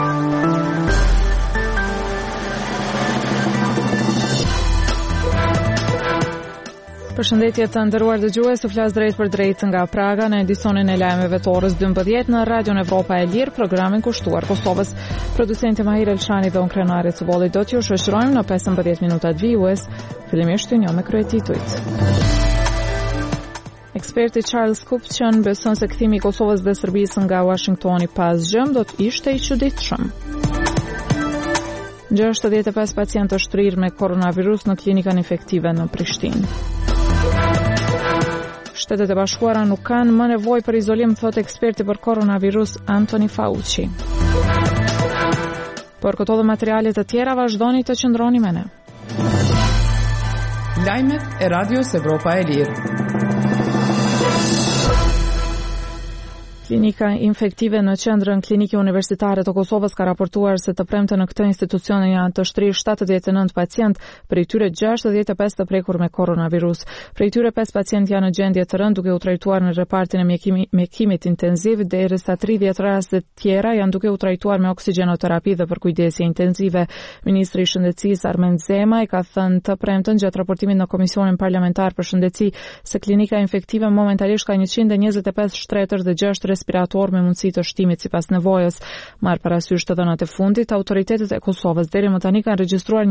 Përshëndetje të nderuar dëgjues, u flas drejt për drejt nga Praga në edicionin e lajmeve të orës 12 në Radion Evropa e Lirë, programin kushtuar Kosovës. Producenti Mahir Elshani dhe unë Krenari Cuboli do t'ju shoqërojmë në 15 minutat vijues. Fillimisht një me kryetitujt. Eksperti Charles Kupçan beson se kthimi i Kosovës dhe Serbisë nga Washingtoni pas zgjem do të ishte i çuditshëm. 65 pacientë të shtrirë me koronavirus në klinikën infektive në Prishtinë. Shtetet e Bashkuara nuk kanë më nevojë për izolim, thot eksperti për koronavirus Anthony Fauci. Por këto dhe materialet të tjera vazhdoni të qëndroni me ne. Lajmet e Radios Evropa e Lirë. Klinika infektive në qendrën klinike universitare të Kosovës ka raportuar se të premte në këtë institucion janë të shtrirë 79 pacient, prej tyre 65 të prekur me koronavirus. Prej tyre 5 pacient janë në gjendje të rëndë duke u trajtuar në repartin e mjekimit intenziv, derisa 30 raste tjera janë duke u trajtuar me oksigjenoterapi dhe për kujdesje intenzive. Ministri i Shëndetësisë Armen Zema i ka thënë të premten gjatë raportimit në Komisionin Parlamentar për Shëndetësi se klinika infektive momentalisht ka 125 shtretër dhe 6 respirator me mundësi të shtimit sipas nevojës. Marr parasysh të dhënat e fundit, autoritetet e Kosovës deri më tani kanë regjistruar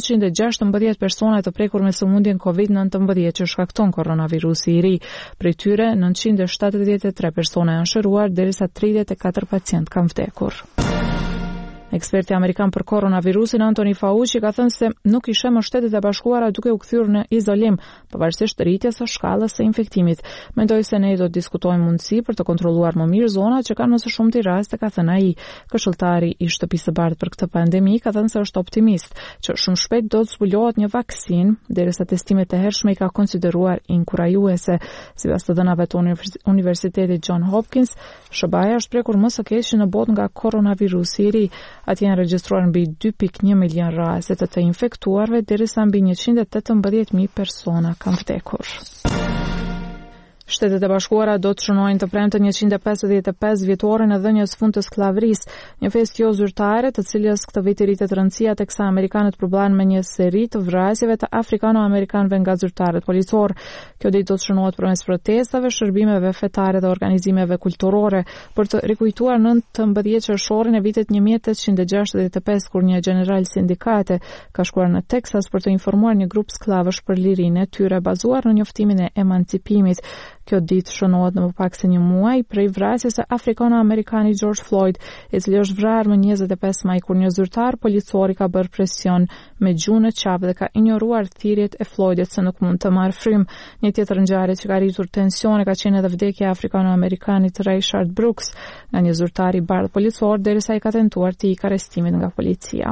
1916 persona të prekur me sëmundjen COVID-19 që shkakton koronavirusi i ri. Prej tyre 973 persona janë shëruar, derisa 34 pacient kanë vdekur. Eksperti amerikan për koronavirusin Anthony Fauci ka thënë se nuk i sheh më Shtetet e Bashkuara duke u kthyer në izolim, pavarësisht rritjes së shkallës së infektimit. Mendoj se ne do të diskutojmë mundësi për të kontrolluar më mirë zonat që kanë më së shumti raste, ka thënë ai. Këshilltari i Shtëpisë së Bardhë për këtë pandemi ka thënë se është optimist që shumë shpejt do të zbulohet një vaksinë, derisa testimet e hershme i ka konsideruar inkurajuese. Sipas të dhënave të Universitetit John Hopkins, SBA është prekur më së keqi në botë nga koronavirusi i ri. Atje janë regjistruar mbi 2.1 milion raste të infektuarve, derisa mbi 118.000 persona kanë vdekur. Shtetet e Bashkuara do të shënojnë të premte 155 vjetoren e dhënies fund të skllavërisë, një festë jo zyrtare të cilës këtë vit i rritet rëndësia teksa amerikanët përballen me një seri të vrasjeve të afrikano-amerikanëve nga zyrtarët policor. Kjo ditë do të shënohet përmes protestave, shërbimeve fetare dhe organizimeve kulturore për të rikujtuar 19 qershorin e vitit 1865 kur një general sindikate ka shkuar në Texas për të informuar një grup skllavësh për lirinë e tyre bazuar në njoftimin e emancipimit. Kjo ditë shënohet në më pak se një muaj prej vrasjes së afrikano-amerikanit George Floyd, i cili është vrarë më 25 maj kur një zyrtar policor i ka bërë presion me gjuhë në qafë dhe ka injoruar thirrjet e Floydit se nuk mund të marrë frymë. Një tjetër ngjarje që ka rritur tensione ka qenë edhe vdekja e afrikano-amerikanit Rayshard Brooks nga një zyrtar i bardhë policor derisa i ka tentuar të ikë arrestimit nga policia.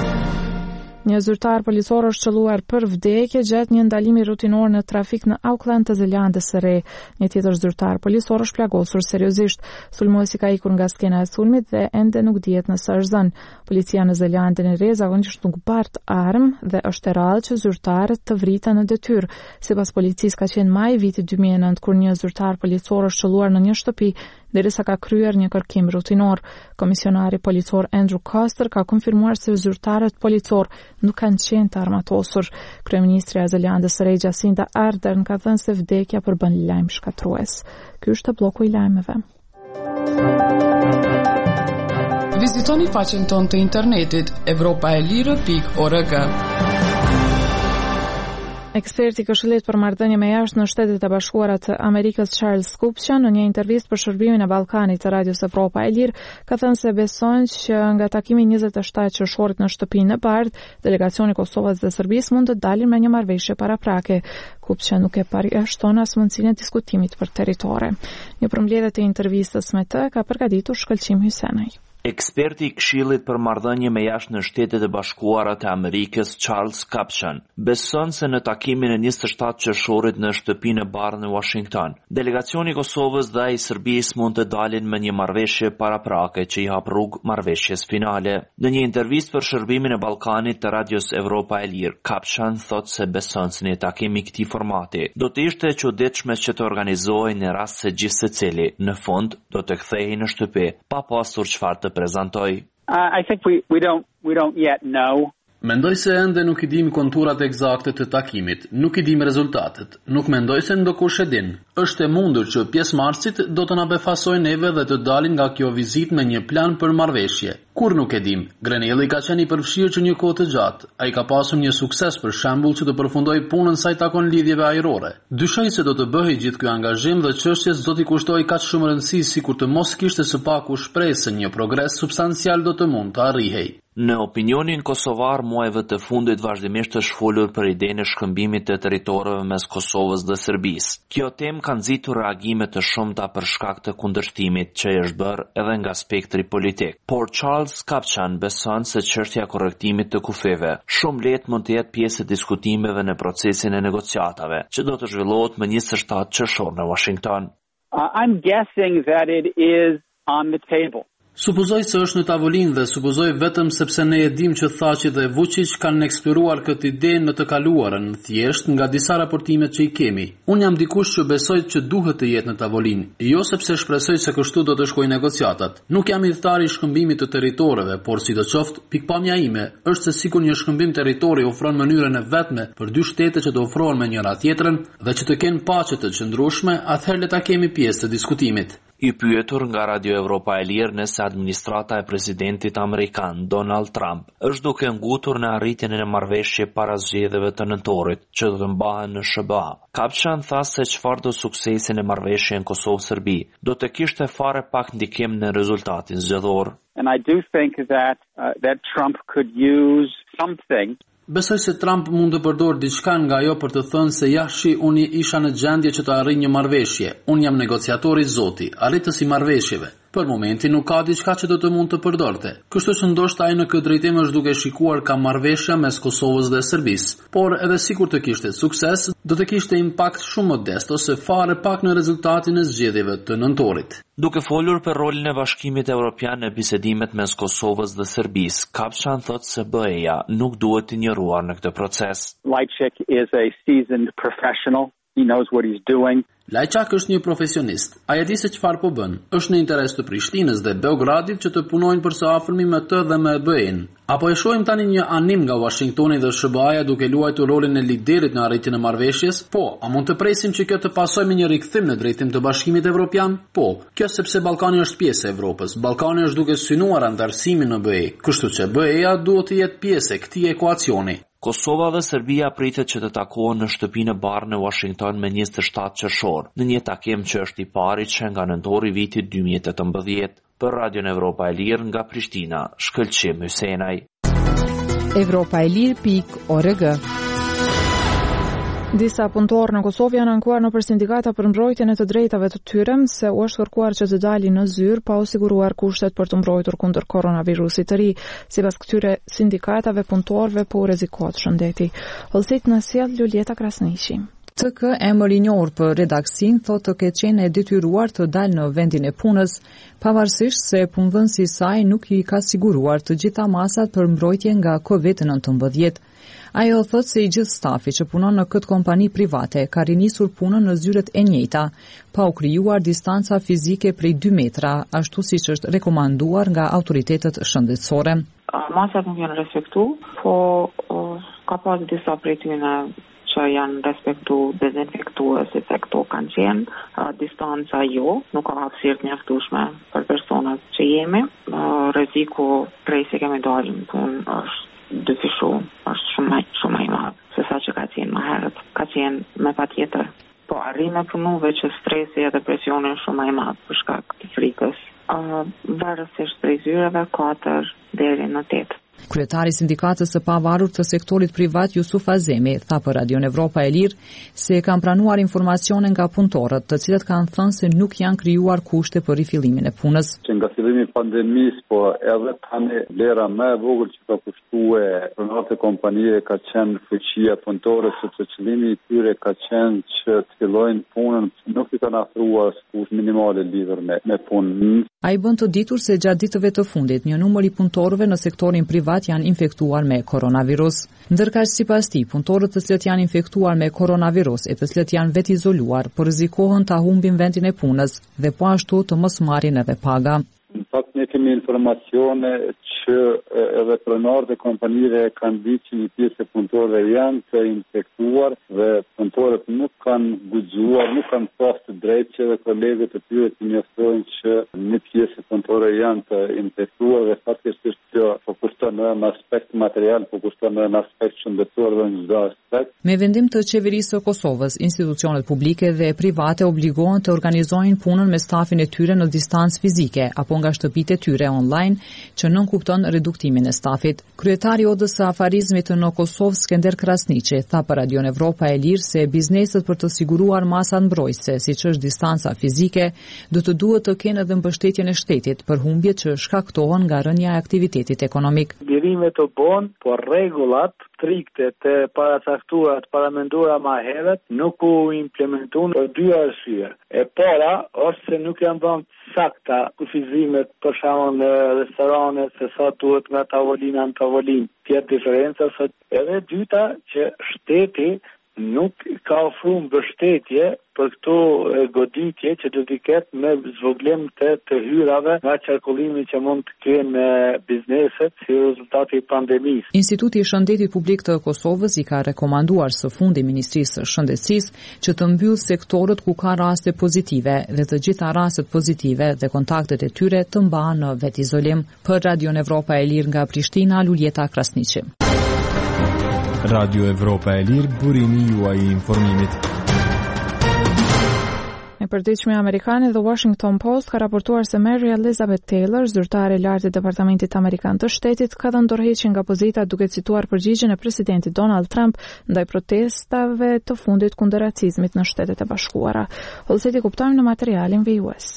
Një zyrtar policor është qelluar për vdekje gjatë një ndalimi rutinor në trafik në Auckland të Zelandës së Re. Një tjetër zyrtar policor është plagosur seriozisht. Sulmuesi ka ikur nga skena e sulmit dhe ende nuk dihet nëse është zënë. Policia në Zelandën e Re zakonisht nuk bart armë dhe është e rrallë që zyrtarët të vriten në detyrë. Sipas policisë ka qenë maj viti 2009 kur një zyrtar policor është qelluar në një shtëpi derisa ka kryer një kërkim rutinor. Komisionari policor Andrew Koster ka konfirmuar se zyrtarët policor nuk kanë qenë të armatosur. Kryeministri i Zelandës së Re Jacinda Ardern ka thënë se vdekja përbën lajm shkatrues. Ky është bloku i lajmeve. Vizitoni faqen tonë të internetit europaelire.org. Eksperti i Këshillit për marrëdhënie me jashtë në Shtetet e Bashkuara të Amerikës Charles Kupçan në një intervistë për shërbimin e Ballkanit të Radios Evropa e Lirë ka thënë se beson që nga takimi 27 qershorit në shtëpinë e Bardhë, delegacioni i Kosovës dhe Serbisë mund të dalin me një marrëveshje paraprake. Kupçan nuk e përjashton as mundësinë e diskutimit për territore. Një përmbledhje të intervistës me të ka përgatitur Shkëlqim Hysenaj. Eksperti i Këshillit për marrëdhënie me jashtë në Shtetet e Bashkuara të Amerikës Charles Kupçan beson se në takimin e 27 qershorit në shtëpinë e Bardhë në Washington, delegacioni i Kosovës dhe i Serbisë mund të dalin me një marrëveshje paraprake që i hap rrugë marrëveshjes finale. Në një intervistë për shërbimin e Ballkanit të Radios Evropa e Lirë, Kupçan thotë se beson se një takim i këtij formati do të ishte e çuditshme që të organizohej në rast se gjithsecili në fund do të kthehej në shtëpi pa pasur çfarë të prezantoj. I think we don't yet know. Mendoj se ende nuk I dim konturat eksakte të takimit, nuk I dim rezultatet. Nuk mendoj se ndokush e din. Është e mundur që pjesëmarrësit do të na befasojnë neve dhe të dalin nga kjo vizitë me një plan për marrëveshje. Kur nuk e dim. Grenelli ka qenë I përfshirë që një kohë të gjatë. Ai ka pasur një sukses për shembull që të përfundoi punën sa I takon lidhjeve ajrore. Dyshoj se do të bëhej gjithë ky angazhim dhe çështjes do t'i kushtoj kaq shumë rëndësi sikur të mos kishte së paku shpresë se një progres substancial do të mund të arrihej. Në opinionin kosovar, muajve të fundit vazhdimisht është folur për idenë e shkëmbimit të territoreve mes Kosovës dhe Serbisë. Kjo temë ka nxitur reagime të shumta për shkak të kundërshtimit që është bërë edhe nga spektri politik. Por Charles Kapçan beson se çështja e korrektimit të kufeve shumë lehtë mund të jetë pjesë e diskutimeve në procesin e negociatave, që do të zhvillohet më 27 qershor në Washington. I'm guessing that it is on the table. Supozoj se është në tavolinë dhe supozoj vetëm sepse ne e dim që Thaçi dhe Vučić kanë eksploruar këtë ide në të kaluarën, thjesht nga disa raportimet që I kemi. Unë jam dikush që besoj që duhet të jetë në tavolinë, jo sepse shpresoj se kështu do të shkojnë negociatat. Nuk jam hidhtar I shkëmbimit të territoreve, por sidoqoftë, pikpamja ime është se sikur një shkëmbim territori ofron mënyrën e vetme për dy shtete që të ofrohen me njëra tjetrën dhe që të kenë paqe të qëndrueshme, atëherë le ta kemi pjesë të diskutimit. I pyetur nga Radio Evropa e Lirë nëse administrata e presidentit amerikan Donald Trump është duke ngutur në arritjen e marrëveshje para zgjedhjeve të nëntorit që do të mbahen në SBA. Kapçan tha se çfarë do suksesin e marrëveshjes në Kosovë-Serbi do të kishte fare pak ndikim në rezultatin zgjedhor. And I do think that Trump could use something. Besoj se Trump mund të përdor diçka nga ajo për të thënë se jashtë unë isha në gjendje që të arrij një marrëveshje. Unë jam negociatori I Zoti, arritës I marrëveshjeve. Për momentin nuk ka diçka që do të mund të përdorte. Kështu që ndoshta ai në këtë drejtim është duke shikuar ka marrëveshja mes Kosovës dhe Serbisë. Por edhe sikur të kishte sukses, do të kishte impakt shumë modest ose fare pak në rezultatin e zgjedhjeve të nëntorit. Duke folur për rolin e Bashkimit Evropian në bisedimet mes Kosovës dhe Serbisë, Kapçan thotë se BE-ja nuk duhet të injoruar në këtë proces. Lajçak is a seasoned professional. He knows what he's doing. Lajçak është një profesionist. Ai e di se çfarë po bën. Është në interes të Prishtinës dhe Beogradit që të punojnë për së afërmi me të dhe me BE-n. Apo e shohim tani një anim nga Washingtoni dhe SBA-ja duke luajtur rolin e liderit në arritjen e marrëveshjes? Po, a mund të presim që kjo të pasojë me një rikthim në drejtim të Bashkimit Evropian? Po, kjo sepse Ballkani është pjesë e Evropës. Ballkani është duke synuar antarësimin në BE, kështu që BE-ja duhet të jetë pjesë e këtij ekuacioni. Kosova dhe Serbia pritet që të takohen në shtëpinë e Barë në Washington me 27 qershor, në një takim që është I pari që nga nëntori vitit 2018. Për Radion Evropa e Lirë nga Prishtina, Shkëlqim Hysenaj. europaelir.org. Disa punëtorë në Kosovë janë ankuar nëpër sindikata për mbrojtjen e të drejtave të tyre, se u është kërkuar që të dalin në zyrë pa u siguruar kushtet për të mbrojtur kundër koronavirusit të ri. Sipas këtyre sindikatave, punëtorëve po u rrezikohet shëndeti. Hollësit në sjell Lulieta Krasniqi. TK emër I njohur për redaksin thotë të ketë qenë e detyruar të dalë në vendin e punës, pavarësisht se punëdhënësi I saj nuk I ka siguruar të gjitha masat për mbrojtje nga COVID-19. Ajo thotë se I gjithë stafi që punon në këtë kompani private ka rinisur punën në zyret e njëjta, pa u krijuar distanca fizike prej 2 metra, ashtu siç është rekomanduar nga autoritetet shëndetësore. Masat nuk janë respektu, po ka pas disa prej tyre që janë respektu dezinfektuesit se këto kanë qenë, distanca jo, nuk ka hapësirë të mjaftueshme për personat që jemi, rreziku prej se kemi dalë në punë është dyfishu, është shumë I madh se sa që ka qenë më herët, ka qenë me patjetër. Po arrim e punuve që stresi edhe presioni është shumë I madh për shkak të frikës. Varësisht prej zyreve 4 deri në 8. Kryetari I sindikatës së pavarur të sektorit privat Jusuf Azemi tha për Radion Evropa e Lirë se kanë pranuar informacione nga punëtorët, të cilët kanë thënë se nuk janë krijuar kushte për rifillimin e punës. Që nga fillimi I pandemisë, po edhe tani vlera më e vogël që ka kushtuar pronarët e kompanive ka qenë fuqia punëtorëve, sepse qëllimi I tyre ka qenë që të fillojnë punën, nuk I kanë afruar kushte minimale lidhur me punën. Ai bën të ditur se gjatë ditëve të fundit një numër I punëtorëve në sektorin privat janë infektuar me koronavirus. Ndërkaq sipas tij, punëtorët të cilët janë infektuar me koronavirus e të cilët janë vetë izoluar, po rrezikohen ta humbin vendin e punës dhe po ashtu të mos marrin edhe paga. Në fakt ne kemi informacione që edhe pronarët e kompanive kanë ditë që një pjesë e punëtorëve janë të infektuar dhe punëtorët nuk kanë guxuar, nuk kanë pas të drejtë që edhe kolegët e tyre të njoftojnë që një pjesë e punëtorëve janë të infektuar dhe faktikisht kjo po kushton në aspekt material, po kushton në aspekt shëndetësor dhe në çdo aspekt. Me vendim të qeverisë së Kosovës, institucionet publike dhe private obligohen të organizojnë punën me stafin e tyre në distancë fizike apo nga shtëpitë e tyre online, që nënkupton reduktimin e stafit. Kryetari i Odës së Afarizmit në Kosovë, Skender Krasniqi, tha për Radion Evropa e Lirë se bizneset për të siguruar masat mbrojtëse, siç është distanca fizike, do të duhet të kenë edhe mbështetjen e shtetit për humbjet që shkaktohen nga rënja e aktivitetit ekonomik. Lirimet të bon, por rregullat strikte të paracaktuara, të paramenduara më herët nuk u implementuan për dy arsye. E para është se nuk janë dhënë sakta kufizimet për shembull në restorane se sa duhet nga tavolina në tavolinë. Tjetë diferenca sot. Edhe dyta që shteti nuk ka ofruar mbështetje për këto goditje që do t'i ketë me zvoglim të hyrave nga qarkullimi që mund të kenë bizneset si rezultati i pandemisë. Instituti i Shëndetit Publik të Kosovës i ka rekomanduar së fundi Ministrisë së Shëndetësisë që të mbyllë sektorët ku ka raste pozitive dhe të gjitha rastet pozitive dhe kontaktet e tyre të mbahen në vetizolim. Për Radion Evropa e Lirë nga Prishtina, Luljeta Krasniqi. Radio Evropa e Lirë, burimi juaj i informimit. E përditshme amerikane, The Washington Post ka raportuar se Mary Elizabeth Taylor, zyrtare e lartë e Departamentit Amerikan të Shtetit, ka dhënë dorëheqje nga pozita duke cituar përgjigjen e presidentit Donald Trump ndaj protestave të fundit kundër racizmit në Shtetet e Bashkuara. Hollëseti kuptojmë në materialin VUS.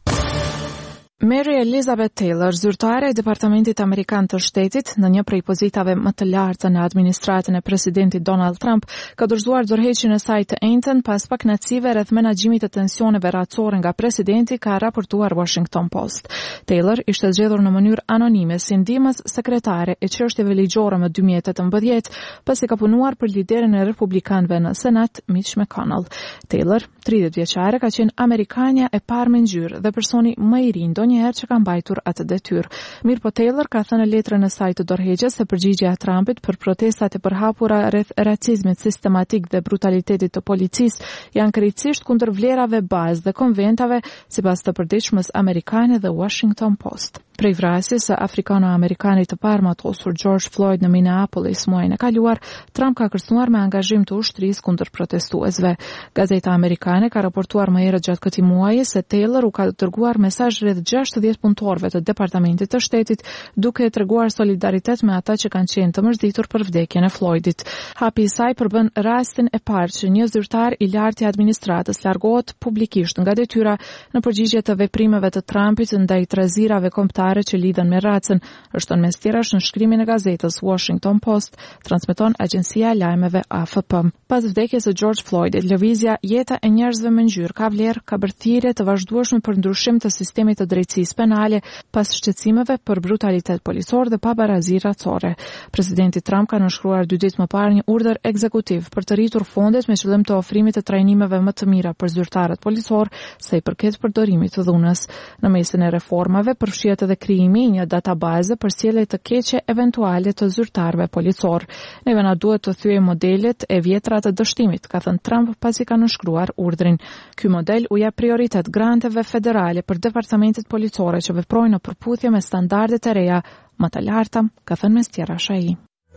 Mary Elizabeth Taylor, zyrtare e Departamentit Amerikan të Shtetit, në një prej pozitave më të larta në administratën e presidentit Donald Trump, ka dorëzuar dorëheqjen e saj të enjtën pas pakënaqësive rreth menaxhimit të tensioneve racore nga presidenti, ka raportuar Washington Post. Taylor ishte zgjedhur në mënyrë anonime si ndihmës sekretare e çështjeve ligjore më 2018, pasi ka punuar për liderin e republikanëve në Senat, Mitch McConnell. Taylor, 30 vjeçare, ka qenë amerikanja e parë me ngjyrë dhe personi më i ri ndonjëherë që ka mbajtur atë detyrë. Mirë po Taylor ka thënë në letrën e saj të dorëheqjes se përgjigjja e Trumpit për protestat e përhapura rreth racizmit sistematik dhe brutalitetit të policisë janë krejtësisht kundër vlerave bazë dhe konventave, sipas të përditshmës amerikane The Washington Post. Prej vrasjes së afrikano-amerikanit të parë matosur George Floyd në Minneapolis muajin e kaluar, Trump ka kërcënuar me angazhim të ushtrisë kundër protestuesve. Gazeta amerikane ka raportuar më herët gjatë këtij muaji se Taylor u ka dërguar mesazh rreth 60 punëtorëve të Departamentit të Shtetit, duke treguar solidaritet me ata që kanë qenë të mërzitur për vdekjen e Floydit. Hapi i saj përbën rastin e parë që një zyrtar i lartë i administratës largohet publikisht nga detyra në përgjigje të veprimeve të Trumpit ndaj trazirave kombëtare që lidhen me racën, është mes tjerash në shkrimin e gazetës Washington Post, transmeton agjencia e lajmeve AFP. Pas vdekjes së George Floydit, lëvizja Jeta e njerëzve me ngjyrë ka vlerë ka bërthirje të vazhdueshme për ndryshim të sistemit të drejtësisë penale pas shqetësimeve për brutalitet policor dhe pabarazi racore. Presidenti Trump ka nënshkruar 2 ditë më parë një urdhër ekzekutiv për të rritur fondet me qëllim të ofrimit të trajnimeve më të mira për zyrtarët policor sa i përket përdorimit të dhunës. Në mesin e reformave përfshihet edhe krijimi një databaze për sjellje të keqe eventuale të zyrtarëve policor. Neve na duhet të thyejmë modelet e vjetra të dështimit, ka thënë Trump pasi ka nënshkruar urdhrin. Ky model u jep prioritet granteve federale për departamentet policore që veprojnë në përputhje me standardet e reja më të larta, ka thënë mes tjerash ai.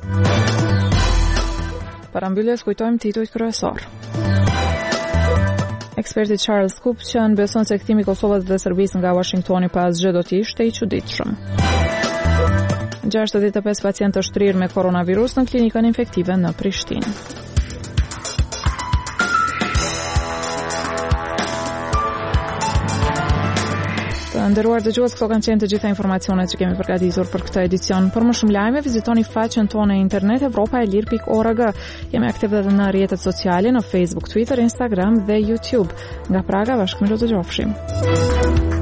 Para mbylljes kujtojmë titujt kryesor. Eksperti Charles Kupçan beson se kthimi i Kosovës dhe Serbisë nga Washingtoni pas zgjedhjeve do të ishte i çuditshëm. 65 pacientë të shtrirë me koronavirus në klinikën infektive në Prishtinë. Nderuar dëgjues, këto kanë qenë të gjitha informacionet që kemi përgatitur për këtë edicion. Për më shumë lajme, vizitoni faqen tonë në internet evropaelir.org. Jemi aktiv edhe në rrjetet sociale, në Facebook, Twitter, Instagram dhe YouTube. Nga Praga, bashkëmirë të gjofshim.